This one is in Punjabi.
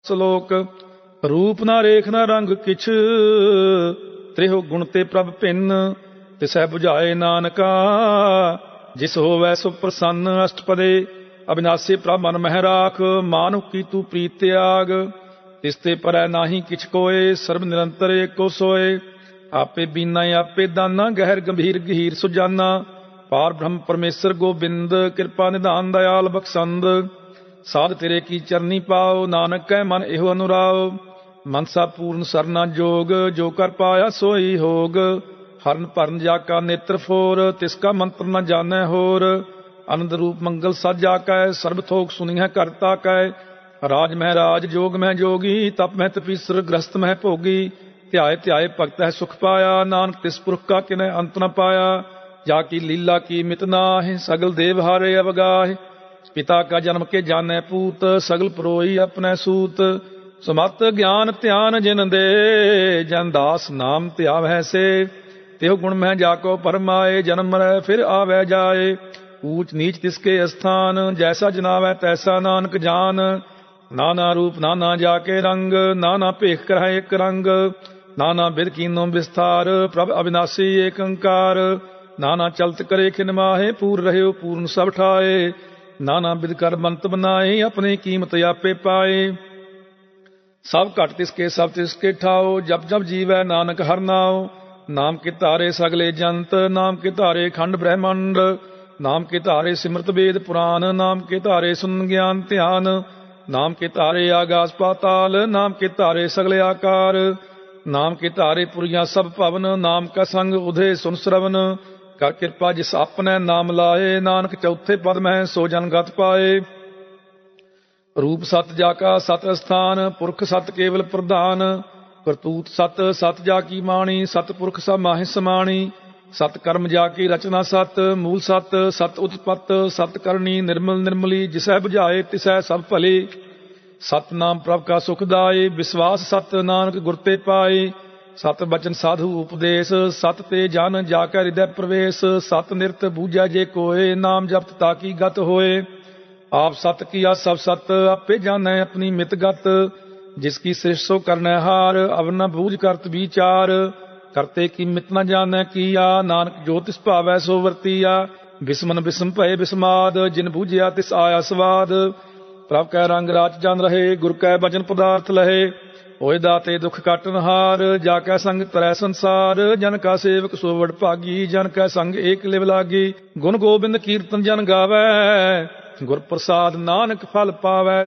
ਸਲੋਕ। ਰੂਪ ਨਾ ਰੇਖ ਨਾ ਰੰਗ ਕਿਛ, ਤ੍ਰਿਹੁ ਗੁਣ ਤੇ ਪ੍ਰਭ ਭਿੰਨ। ਤਿਸੈ ਬੁਝਾਏ ਨਾਨਕਾ, ਜਿਸ ਹੋਵੈ ਸੋ ਪ੍ਰਸੰਨ। ਅਸ਼ਟਪਦੇ। ਅਬਿਨਾਸੀ ਪ੍ਰਭ ਮਨ ਮਹਿ ਰਾਖ, ਮਾਨੁਖ ਕੀ ਤੂੰ ਪ੍ਰੀਤ ਤਿਆਗ। ਤਿਸ ਤੇ ਪਰੈ ਨਾਹੀ ਕਿਛ ਕੋਇ, ਸਰਬ ਨਿਰੰਤਰ ਏਕੋ ਸੋਇ। ਆਪੇ ਬੀਨਾ ਆਪੇ ਦਾਨਾ, ਗਹਿਰ ਗੰਭੀਰ ਗਹੀਰ ਸੁਜਾਨਾ। ਪਾਰ ਬ੍ਰਹਮ ਪਰਮੇਸ਼ਰ ਗੋਬਿੰਦ, ਕਿਰਪਾ ਨਿਧਾਨ ਦਇਆਲ ਬਖਸ਼ੰਦ। ਸਾਧ ਤੇਰੇ ਕੀ ਚਰਨੀ ਪਾਓ, ਨਾਨਕ ਕੈ ਮਨ ਇਹੋ ਅਨੁਰਾਓ। ਮਨਸਾ ਪੂਰਨ ਸਰਨਾ ਜੋਗ, ਜੋ ਕਰ ਪਾਇਆ ਸੋਈ ਹੋਗ। ਹਰਨ ਭਰਨ ਜਾ ਕਾ ਨੇਤਰ ਫੋਰ, ਤਿਸ ਕਾ ਮੰਤਰ ਨ ਜਾਣੈ ਹੋਰ। ਅਨੰਦ ਰੂਪ ਮੰਗਲ ਸਾਜਾ ਕੈ, ਸਰਬ ਥੋਕ ਸੁਨੀਹੈ ਕਰਤਾ ਕੈ। ਰਾਜ ਮਹਿ ਰਾਜ, ਜੋਗ ਮਹਿ ਜੋਗੀ, ਤਪ ਮਹਿ ਤਪੀਸਰ, ਗ੍ਰਸਤ ਮਹਿ ਭੋਗੀ। ਧਿਆਏ ਧਿਆਏ ਭਗਤ ਹੈ ਸੁਖ ਪਾਇਆ, ਨਾਨਕ ਤਿਸ ਪੁਰਖ ਕਾ ਕਿਨੈ ਅੰਤ ਨ ਪਾਇਆ। ਜਾ ਕੀ ਲੀਲਾ ਕੀ ਮਿਤ ਨਾਹਿ, ਸਗਲ ਦੇਵ ਹਾਰੇ ਅਵਗਾਹਿ। ਪਿਤਾ ਕਾ ਜਨਮ ਕੇ ਜਾਣੈ ਪੂਤ, ਸਗਲ ਪਰੋਈ ਆਪਣੈ ਸੂਤ। ਸਮਤ ਗਿਆਨ ਧਿਆਨ ਜਿਨ ਦੇ, ਜਨ ਦਾਸ ਨਾਮ ਧਿਆਵੈ ਸੇ। ਤਿਹੁ ਗੁਣ ਮਹਿ ਜਾ ਕੋ ਪਰਮਾਏ, ਜਨਮ ਮਰੈ ਫਿਰ ਆਵੈ ਜਾਏ। ਊਚ ਨੀਚ ਤਿਸਕੇ ਅਸਥਾਨ, ਜੈਸਾ ਜਨਾਵੈ ਤੈਸਾ ਨਾਨਕ ਜਾਨ। ਨਾਨਾ ਰੂਪ ਨਾਨਾ ਜਾ ਕੇ ਰੰਗ, ਨਾਨਾ ਭੇਖ ਕਰਹਿ ਇੱਕ ਰੰਗ। ਨਾਨਾ ਬਿਧ ਕੀਨੋ ਵਿਸਥਾਰ, ਪ੍ਰਭ ਅਬਿਨਾਸੀ ਏਕ ਓੰਕਾਰ। ਨਾਨਾ ਚਲਤ ਕਰੇ ਖਿਨ ਮਾਹੇ, ਪੂਰ ਰਹਿਓ ਪੂਰਨ ਸਭ ਠਾਏ। ਨਾਨਾ ਬਿਧ ਕਰ ਬੰਤ ਬਨਾਏ, ਆਪਣੀ ਕੀਮਤ ਆਪੇ ਪਾਏ। ਸਭ ਘਟ ਤਿਸਕੇ ਸਭ ਤਿਸਕੇ ਠਾਓ, ਜਪ ਜਪ ਜੀਵੈ ਨਾਨਕ ਹਰਿ ਨਾਉ। ਨਾਮ ਕੇ ਧਾਰੇ ਸਗਲੇ ਜੰਤ, ਨਾਮ ਕੇ ਧਾਰੇ ਖੰਡ ਬ੍ਰਹਿਮੰਡ। ਨਾਮ ਕੇ ਧਾਰੇ ਸਿਮਰਤ ਵੇਦ ਪੁਰਾਨ, ਨਾਮ ਕੇ ਧਾਰੇ ਸੁਨ ਗਿਆਨ ਧਿਆਨ। ਨਾਮ ਕੇ ਧਾਰੇ ਆਗਾਸ ਪਾਤਾਲ, ਨਾਮ ਕੇ ਧਾਰੇ ਸਗਲੇ ਆਕਾਰ। ਨਾਮ ਕੇ ਧਾਰੇ ਪੁਰੀਆਂ ਸਭ ਭਵਨ, ਨਾਮ ਕਾ ਸੰਗ ਉਧੇ ਸੁਨ ਸਰਵਨ। ਕਰ ਕਿਰਪਾ ਜਿਸ ਆਪਣੈ ਨਾਮ ਲਾਏ, ਨਾਨਕ ਚੌਥੇ ਪਦ ਮਹਿ ਸੋ ਜਨ ਗਤ ਪਾਏ। ਰੂਪ ਸਤ ਜਾ ਕਾ ਸਤ ਅਸਥਾਨ, ਪੁਰਖ ਸਤ ਕੇਵਲ ਪ੍ਰਧਾਨ। ਕਰਤੂਤ ਸਤ ਸਤ ਜਾ ਕੀ ਮਾਣੀ, ਸਤ ਪੁਰਖ ਸਭ ਮਾਹਿ ਸਮਾਣੀ। ਸਤ ਕਰਮ ਜਾ ਕੀ ਰਚਨਾ ਸਤ, ਮੂਲ ਸਤ ਸਤ ਉਤਪਤ। ਸਤ ਕਰਨੀ ਨਿਰਮਲ ਨਿਰਮਲੀ, ਜਿਸੈ ਬੁਝਾਏ ਤਿਸੈ ਸਭ ਭਲੀ। ਸਤ ਨਾਮ ਪ੍ਰਭ ਕਾ ਸੁਖਦਾਈ, ਵਿਸ਼ਵਾਸ ਸਤ ਨਾਨਕ ਗੁਰ ਤੇ ਪਾਈ। ਸਤ ਬਚਨ ਸਾਧੂ ਉਪਦੇਸ਼, ਸਤ ਤੇ ਜਨ ਜਾ ਕੈ ਹਿਰਦੈ ਪ੍ਰਵੇਸ਼। ਸਤ ਨਿਰਤ ਬੂਝੈ ਜੇ ਕੋਏ, ਨਾਮ ਜਪਤ ਤਾ ਕੀ ਗਤ ਹੋਏ। ਆਪ ਸਤ ਕੀਆ ਸਭ ਸਤ, ਆਪੇ ਜਾਣੈ ਆਪਣੀ ਮਿਤ ਗਤ। ਜਿਸ ਕੀ ਸ੍ਰਿਸ਼ਟ ਸੋ ਕਰਨੈ ਹਾਰ, ਅਵਰ ਨ ਬੂਝ ਕਰਤ ਵਿਚਾਰ। ਕਰਤੇ ਕੀ ਮਿਤ ਨ ਜਾਣੈ ਕੀਆ, ਨਾਨਕ ਜੋ ਤਿਸ ਭਾਵੈ ਸੋ ਵਰਤੀਆ। ਬਿਸਮਨ ਬਿਸਮ ਭਏ ਬਿਸਮਾਦ, ਜਿਨ ਬੂਝਿਆ ਤਿਸ ਆਇਆ ਸਵਾਦ। ਪ੍ਰਭ ਕੈ ਰੰਗ ਰਾਚ ਜਨ ਰਹੇ, ਗੁਰ ਕੈ ਬਚਨ ਪਦਾਰਥ ਲਹੇ। ਹੋਏ ਦਾਤੇ ਦੁਖ ਕਾਟਨ ਹਾਰ, ਜਾ ਕੈ ਸੰਗ ਤਰੈ ਸੰਸਾਰ। ਜਨ ਕਾ ਸੇਵਕ ਸੋ ਵਡ ਭਾਗੀ, ਜਨ ਕੈ ਸੰਗ ਏਕ ਲਿਵ ਲਾਗੀ। ਗੁਣ ਗੋਬਿੰਦ ਕੀਰਤਨ ਜਨ ਗਾਵੈ, ਗੁਰ ਪ੍ਰਸਾਦ ਨਾਨਕ ਫਲ ਪਾਵੈ।